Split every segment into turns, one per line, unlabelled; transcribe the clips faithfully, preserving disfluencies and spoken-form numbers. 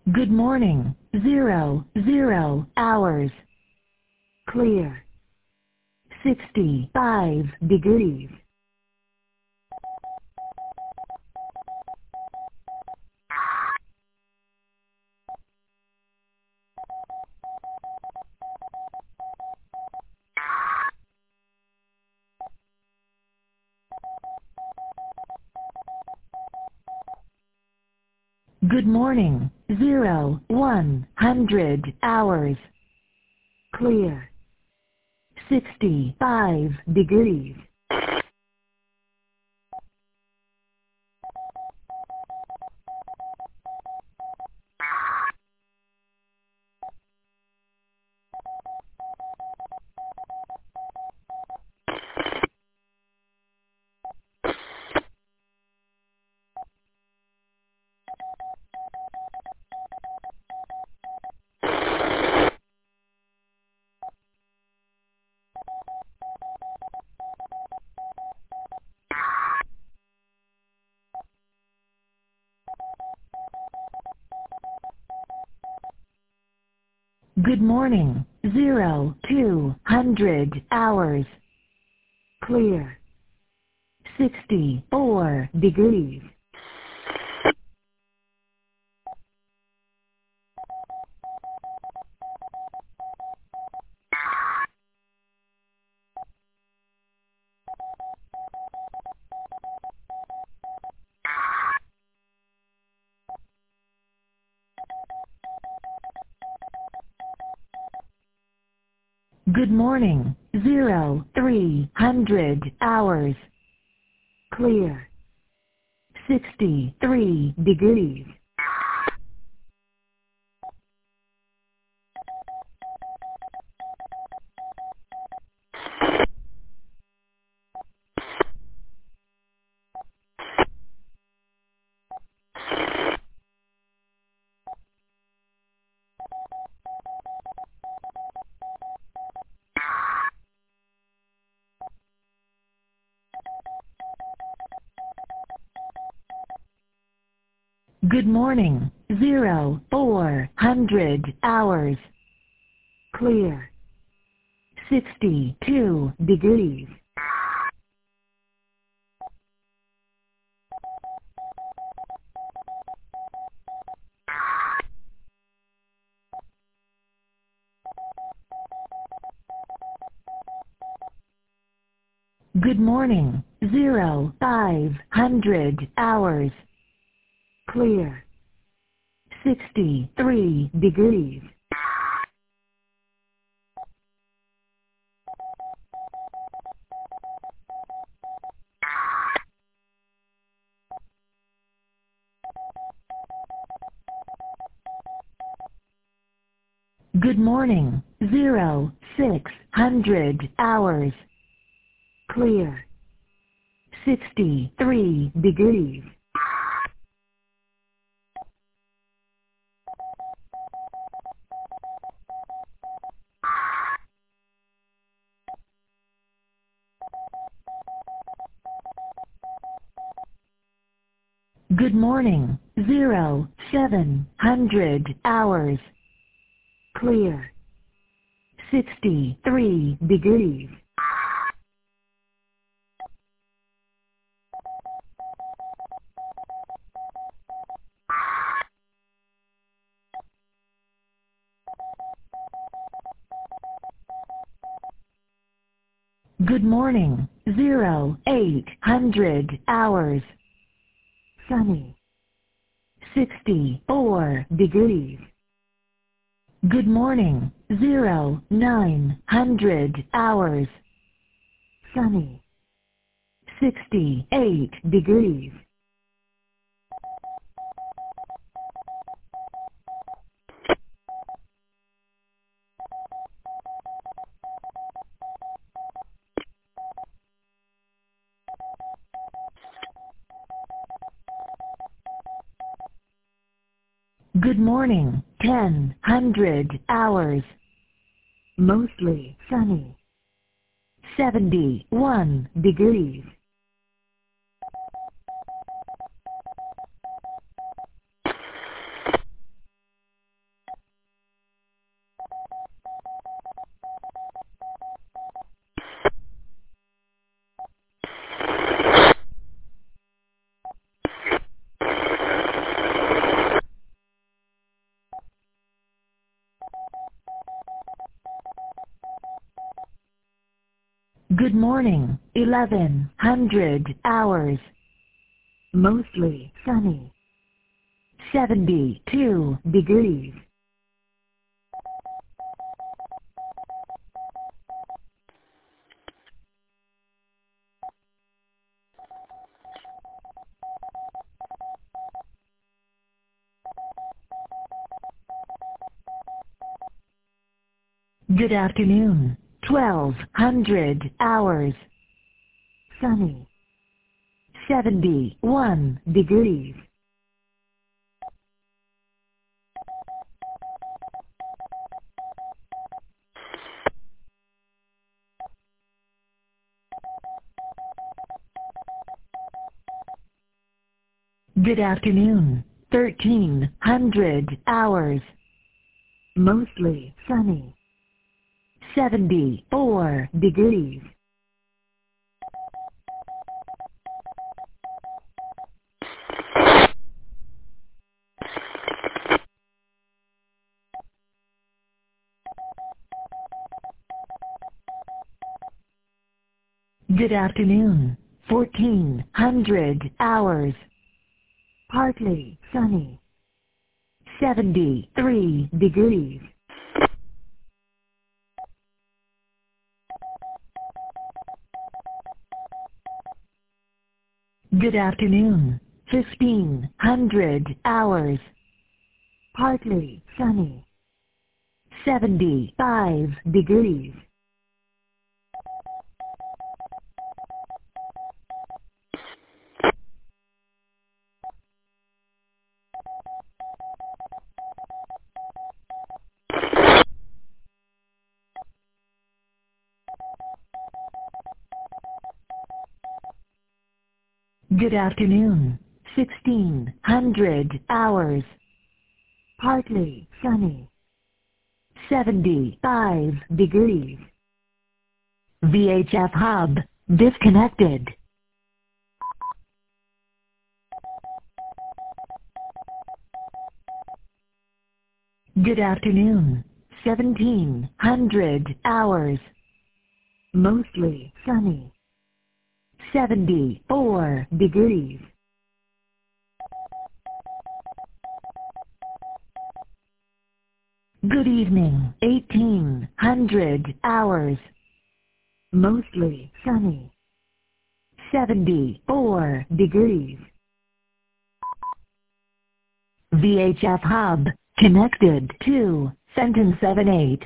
Good morning. Zero, zero hours. Clear. sixty-five degrees. Good morning. Zero, one hundred hours. Clear. sixty-five degrees. Good morning. Zero, two hundred hours. Clear. sixty-four degrees. Good morning. Zero, three hundred hours. Clear. sixty-three degrees. Good morning. Zero, four hundred hours. Clear. sixty-two degrees. Good morning. Zero, five hundred hours. Clear. sixty-three degrees. Good morning. Zero, six hundred hours. Clear. sixty-three degrees. Good morning. Zero, seven hundred hours. Clear. sixty-three degrees. Good morning. Zero, eight hundred hours. Sunny. sixty-four degrees. Good morning. Zero, nine hundred hours. Sunny. sixty-eight degrees. Good morning. Ten hundred hours. Mostly sunny. seventy-one degrees. Good morning, eleven hundred hours. Mostly sunny. seventy-two degrees. Good afternoon, twelve hundred hours. Sunny. seventy-one degrees. Good afternoon, thirteen hundred hours. Mostly sunny. seventy-four degrees. Good afternoon, fourteen hundred hours. Partly sunny. seventy-three degrees. Good afternoon, fifteen hundred hours. Partly sunny. seventy-five degrees. Good afternoon, sixteen hundred hours. Partly sunny. seventy-five degrees. V H F hub disconnected. Good afternoon, seventeen hundred hours. Mostly sunny. seventy-four degrees. Good evening, eighteen hundred hours. Mostly sunny. seventy-four degrees. V H F hub connected to Fenton seven eight.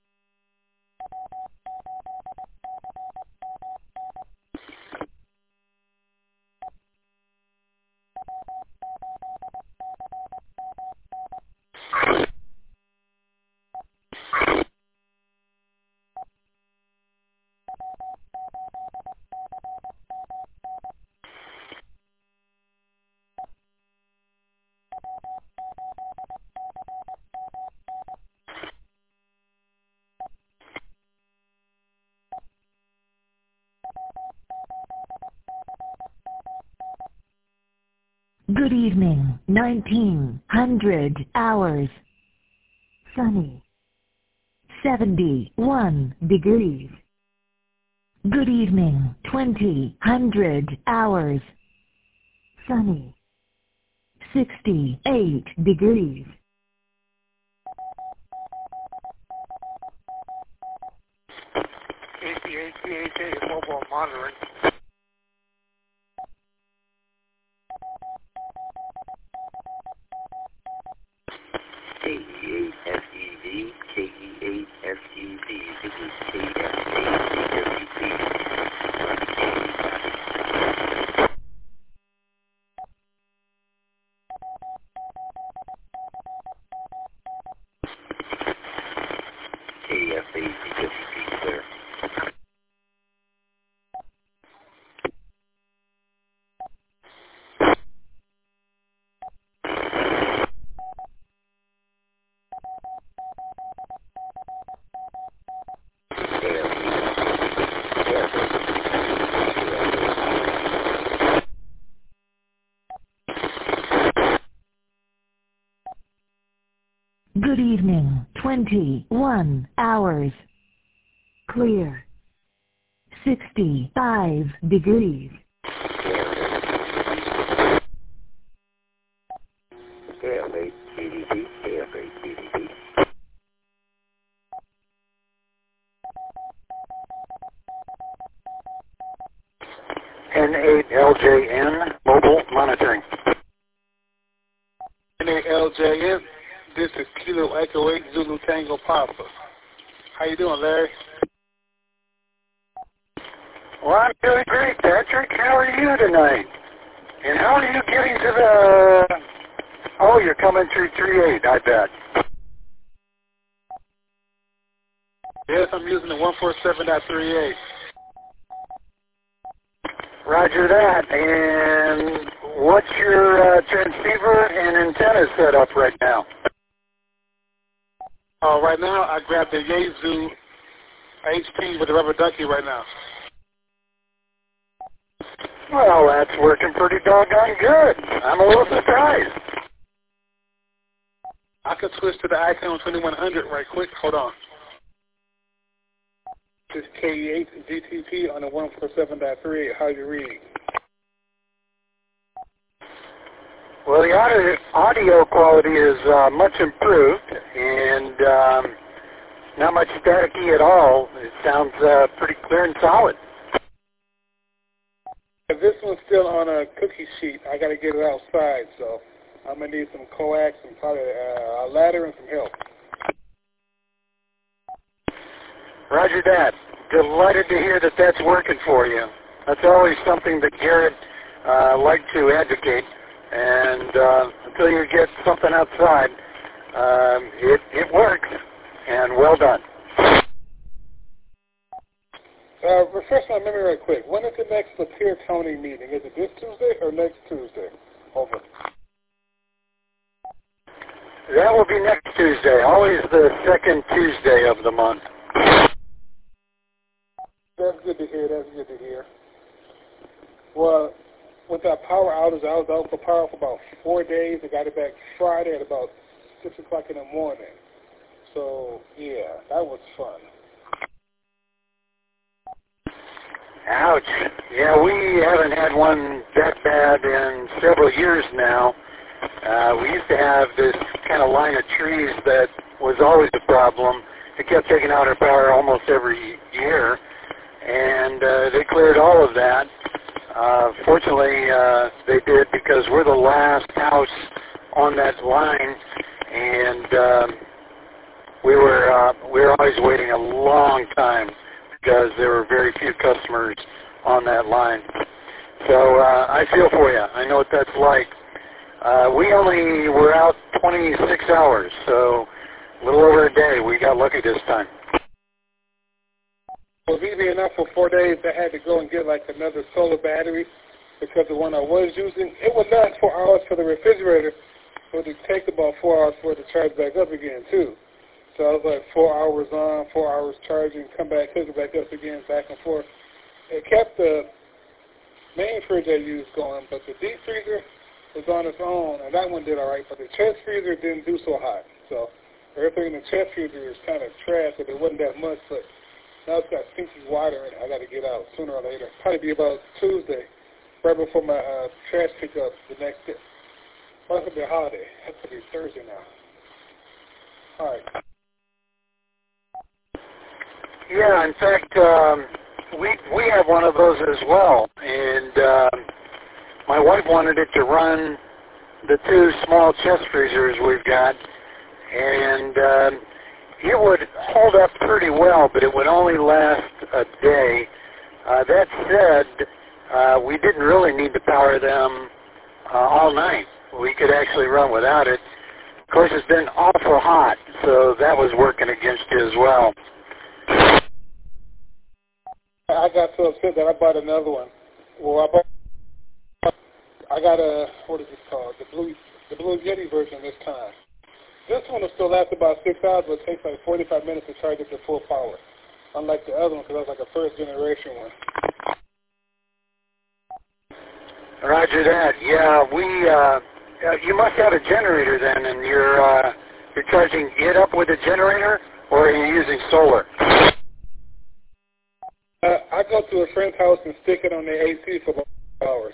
Good evening, nineteen hundred hours. Sunny. seventy-one degrees. Good evening, twenty hundred hours. Sunny. sixty-eight degrees.
A P A T H A mobile monitoring.
K E eight F E V, K E eight F E V, this is K F A T W P. K F A T W P, clear.
Good evening, twenty-one hours. Clear. sixty-five degrees.
K F eight D D P, K F eight D D P.
N eight L J N, mobile monitoring. N eight L J N, this is Kilo Echo eight Zulu Tango Papa. How you doing, Larry? Well, I'm doing great, Patrick. How are you tonight? And how are you getting to the... Oh, you're coming through three eight, I bet. Yes, I'm using the one forty-seven dot three eight. Roger that. And what's your uh, transceiver and antenna set up right now? Uh, right now, I grabbed the Yaesu H T with the rubber ducky right now. Well, that's working pretty doggone good. I'm a little surprised. I could switch to the Icon twenty-one hundred right quick. Hold on. This is K E eight G T P on the one forty-seven dot three eight. How you read? Well, the audio, audio quality is uh, much improved and um, not much staticky at all. It sounds uh, pretty clear and solid. This one's still on a cookie sheet. I got to get it outside, so I'm going to need some coax and probably uh, a ladder and some help. Roger that. Delighted to hear that that's working for you. That's always something that Garrett uh, liked to advocate. And uh, until you get something outside, um, it, it works. And well done. Uh, refresh my memory right quick. When is the next Lapeer Tony meeting? Is it this Tuesday or next Tuesday? Over. That will be next Tuesday. Always the second Tuesday of the month. That's good to hear. That's good to hear. Well, with that power outage, I was out for power for about four days. I got it back Friday at about six o'clock in the morning. So, yeah, that was fun. Ouch. Yeah, we haven't had one that bad in several years now. Uh, we used to have this kind of line of trees that was always a problem. It kept taking out our power almost every year, and uh, they cleared all of that. Uh, fortunately, uh, they did because we're the last house on that line, and um, we were uh, we were always waiting a long time because there were very few customers on that line. So uh, I feel for you. I know what that's like. Uh, we only were out twenty-six hours, so a little over a day. We got lucky this time. Well, easy enough for four days. I had to go and get like another solar battery because the one I was using, it would last four hours for the refrigerator, but it would take about four hours for it to charge back up again too. So I was like four hours on, four hours charging, come back, hook it back up again, back and forth. It kept the main fridge I used going, but the deep freezer was on its own, and that one did all right, but the chest freezer didn't do so hot. So everything in the chest freezer is kind of trash, but it wasn't that much, but now it's got stinky water in it. I got to get out sooner or later. Probably be about Tuesday, right before my uh, trash pickup the next day. Well, that's going to be a holiday. That's going to be Thursday now. All right. Yeah, in fact, um, we we have one of those as well, and um, my wife wanted it to run the two small chest freezers we've got, and um, it would hold up pretty well, but it would only last a day. Uh, that said, uh, we didn't really need to power them uh, all night. We could actually run without it. Of course, it's been awful hot, so that was working against you as well. I got so upset that I bought another one. Well, I bought, I got a, what is this called? The Blue, the Blue Yeti version this time. This one will still last about six hours, but it takes like forty-five minutes to charge it to full power. Unlike the other one, because that was like a first generation one. Roger that. Yeah, we, uh, you must have a generator then, and you're, uh, you're charging it up with a generator, or are you using solar?
Uh, I go to a friend's house and stick it on their A C for about hours.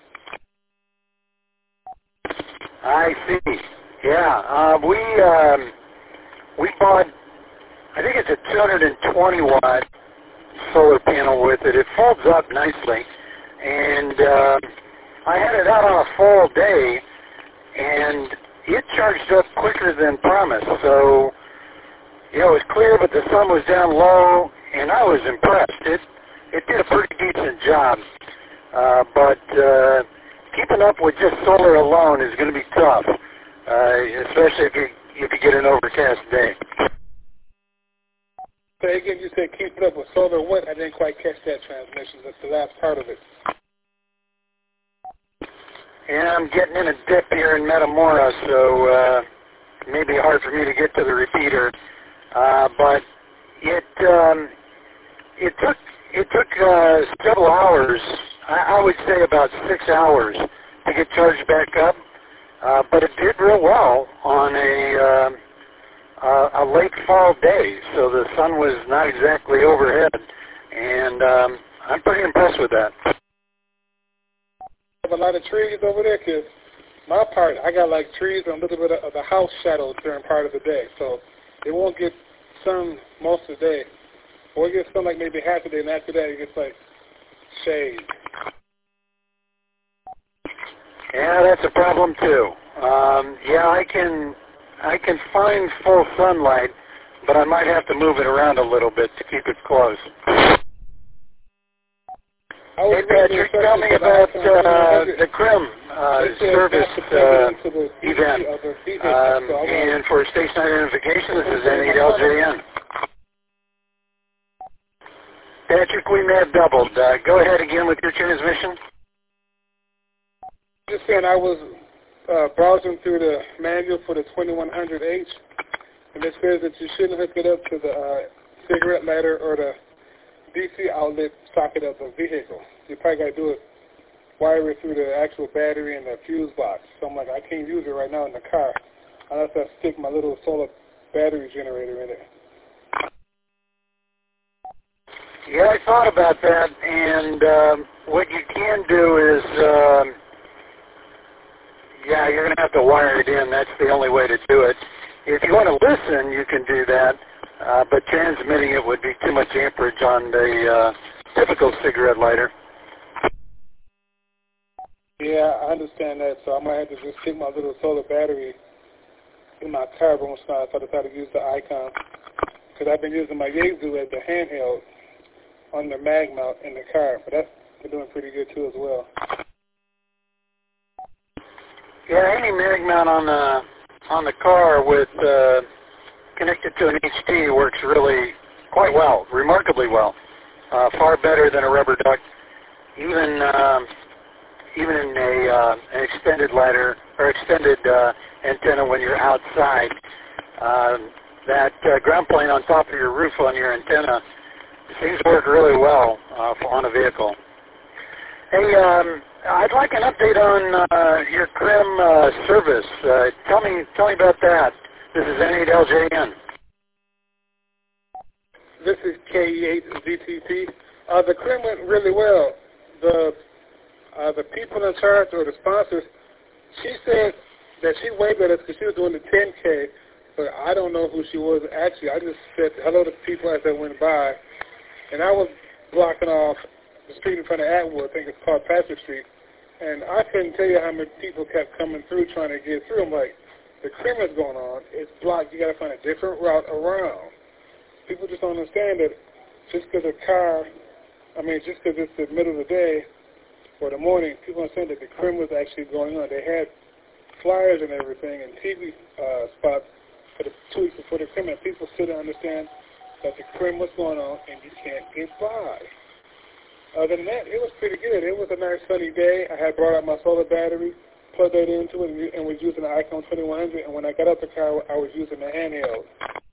I see. Yeah, uh, we um, we bought, I think it's a two hundred twenty watt solar panel with it. It folds up nicely, and uh, I had it out on a full day, and it charged up quicker than promised. So, you know, it was clear, but the sun was down low, and I was impressed. It it did a pretty decent job, uh, but uh, keeping up with just solar alone is going to be tough, uh, especially if you if you get an overcast day.
So again, you said keep it up with solar what? I didn't quite catch that transmission. That's the last part of it.
And I'm getting in a dip here in Metamora, so uh, it may be hard for me to get to the repeater. Uh, but it um, it took it took uh, several hours. I, I would say about six hours to get charged back up. Uh, but it did real well on a uh, uh, a late fall day, so the sun was not exactly overhead, and um, I'm pretty impressed with that.
Have a lot of trees over there, because my part, I got like trees and a little bit of the house shadows during part of the day, so it won't get sun most of the day. Or it gets sun like maybe half the day, and after that it gets like shade.
Yeah, that's a problem too. Um, yeah, I can I can find full sunlight, but I might have to move it around a little bit to keep it close. Hey Patrick, tell me about uh, the C R I M uh, service uh, event. Um, and for station identification, this is N eight L J N. Patrick, we may have doubled. Uh, go ahead again with your transmission.
Just saying, I was uh, browsing through the manual for the twenty-one hundred H, and it says that you shouldn't hook it up to the uh, cigarette lighter or the D C outlet socket of the vehicle. You probably got to do it, wire it through the actual battery and the fuse box. So I'm like, I can't use it right now in the car unless I stick my little solar battery generator in it.
Yeah, I thought about that, and um, what you can do is, um, yeah, you're going to have to wire it in. That's the only way to do it. If you want to listen, you can do that, uh, but transmitting it would be too much amperage on the uh, typical cigarette lighter.
Yeah, I understand that, so I might have to just stick my little solar battery in my car once in a while if I decide to use the Icon, because I've been using my Yaesu as the handheld on the mag mount in the car, but that's been doing pretty good too as well.
Yeah, any mag mount on the on the car with uh, connected to an H T works really quite well, remarkably well, uh, far better than a rubber duck. Even um, even in a uh, an extended ladder or extended uh, antenna when you're outside, uh, that uh, ground plane on top of your roof on your antenna seems to work really well uh, for, on a vehicle. Hey, um, I'd like an update on uh, your C R I M uh, service. Uh, tell me, tell me about that. This is N eight L J N.
This is K E eight Z T P. Uh, the C R I M went really well. The uh, the people in charge or the sponsors, she said that she waved at us because she was doing the ten K, but I don't know who she was actually. I just said hello to people as they went by, and I was blocking off the street in front of Atwood. I think it's called Patrick Street, and I couldn't tell you how many people kept coming through trying to get through. I'm like, the C R I M is going on. It's blocked. You got to find a different route around. People just don't understand that just because a car, I mean, just because it's the middle of the day or the morning, people understand that the C R I M was actually going on. They had flyers and everything and T V uh, spots for the two weeks before the C R I M, and people still don't understand that the C R I M was going on and you can't get by. Other than that, it was pretty good. It was a nice sunny day. I had brought out my solar battery, plugged that into it, and was using the Icon twenty-one hundred, and when I got out the car, I was using the handheld.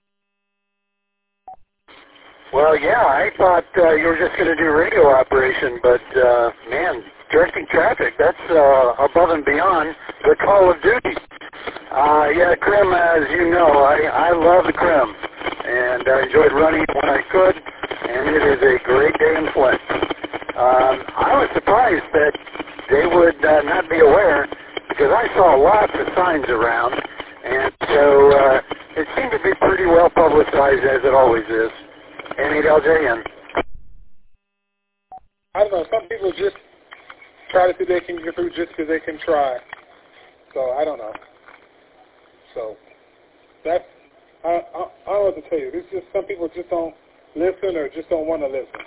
Well, yeah, I thought uh, you were just going to do radio operation, but, uh, man, directing traffic, that's uh, above and beyond the call of duty. Uh, yeah, C R I M, as you know, I, I love the C R I M, and I enjoyed running it when I could, and it is a great day in Flint. Um, I was surprised that they would uh, not be aware, because I saw lots of signs around, and so uh, it seemed to be pretty well publicized, as it always is. N eight L J N.
I don't know. Some people just try to see if they can get through just because they can try. So I don't know. So that's I, I, I don't know what to tell you. It's just some people just don't listen or just don't want to listen.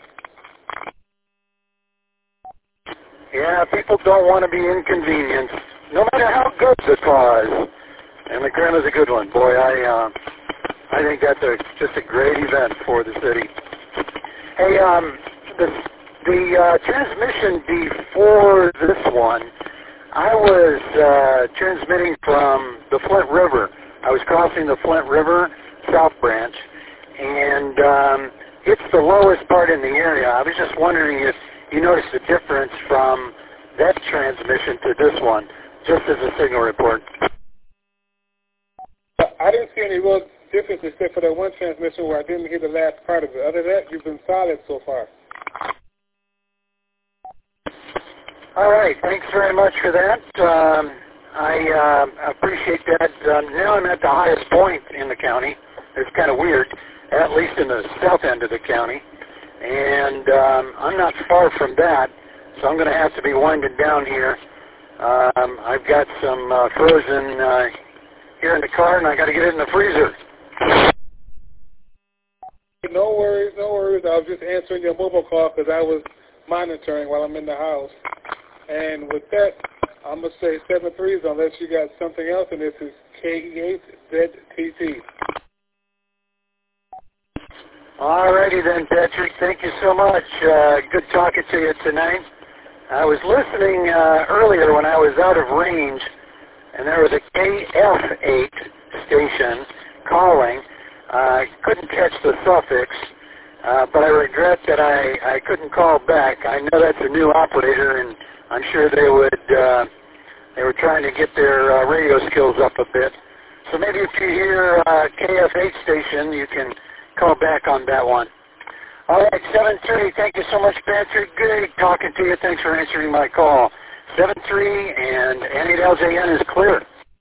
Yeah, people don't want to be inconvenienced, no matter how good the cause. And the Grim is a good one. Boy, I uh, I think that's a, just a great event for the city. Hey, um, the, the uh, transmission before this one, I was uh, transmitting from the Flint River. I was crossing the Flint River South Branch, and um, it's the lowest part in the area. I was just wondering if you noticed the difference from that transmission to this one, just as a signal report.
I didn't see any real difference except for that one transmission where I didn't hear the last part of it. Other than that, you've been solid so far.
All right, thanks very much for that. Um, I uh, appreciate that. Um, now I'm at the highest point in the county. It's kind of weird, at least in the south end of the county. And um, I'm not far from that, so I'm going to have to be winding down here. Um, I've got some uh, frozen uh, here in the car, and I got to get it in the freezer.
No worries, no worries. I was just answering your mobile call because I was monitoring while I'm in the house. And with that, I'm going to say seven threes unless you got something else, and this is K E eight Z T T.
All righty then, Patrick. Thank you so much. Uh, good talking to you tonight. I was listening uh, earlier when I was out of range, and there was a K F eight station calling. I uh, couldn't catch the suffix, uh, but I regret that I, I couldn't call back. I know that's a new operator, and I'm sure they would. Uh, they were trying to get their uh, radio skills up a bit. So maybe if you hear uh, K F eight station, you can call back on that one. All right, seven three. Thank you so much, Patrick. Good talking to you. Thanks for answering my call. seven three and N eight L J N is clear.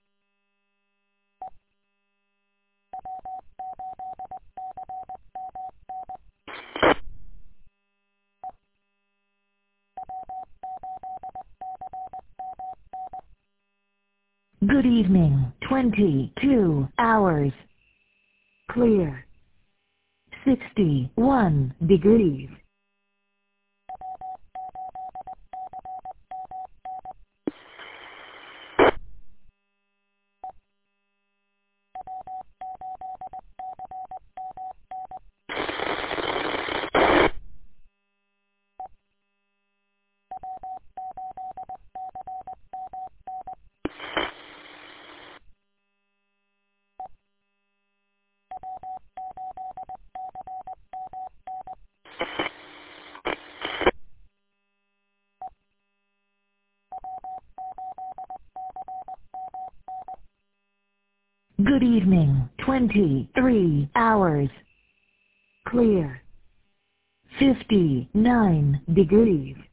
Good evening. twenty-two hours. Clear. sixty-one degrees. Good evening. twenty-three hours. Clear. fifty-nine degrees.